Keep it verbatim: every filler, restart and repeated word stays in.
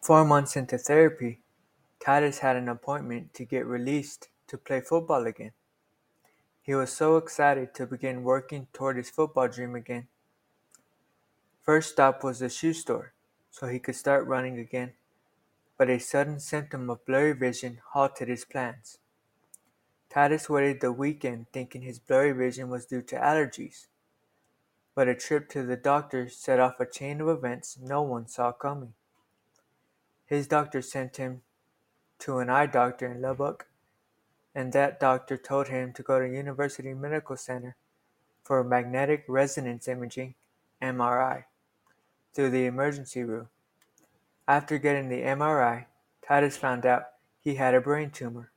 Four months into therapy, Titus had an appointment to get released to play football again. He was so excited to begin working toward his football dream again. First stop was the shoe store, so he could start running again, but a sudden symptom of blurry vision halted his plans. Titus waited the weekend thinking his blurry vision was due to allergies, but a trip to the doctor set off a chain of events no one saw coming. His doctor sent him to an eye doctor in Lubbock, and that doctor told him to go to University Medical Center for magnetic resonance imaging (M R I) through the emergency room. After getting the M R I, Titus found out he had a brain tumor.